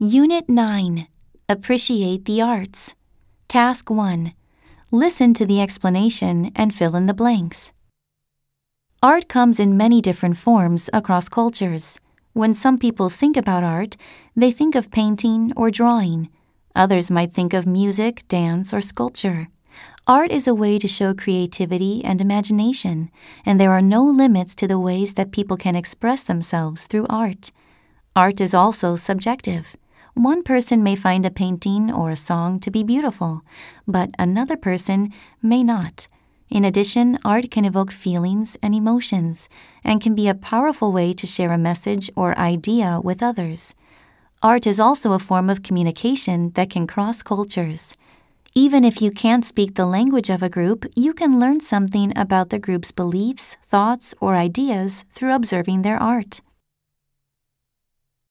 Unit 9. Appreciate the arts. Task 1. Listen to the explanation and fill in the blanks. Art comes in many different forms across cultures. When some people think about art, they think of painting or drawing. Others might think of music, dance, or sculpture. Art is a way to show creativity and imagination, and there are no limits to the ways that people can express themselves through art. Art is also subjective. One person may find a painting or a song to be beautiful, but another person may not. In addition, art can evoke feelings and emotions, and can be a powerful way to share a message or idea with others. Art is also a form of communication that can cross cultures. Even if you can't speak the language of a group, you can learn something about the group's beliefs, thoughts, or ideas through observing their art.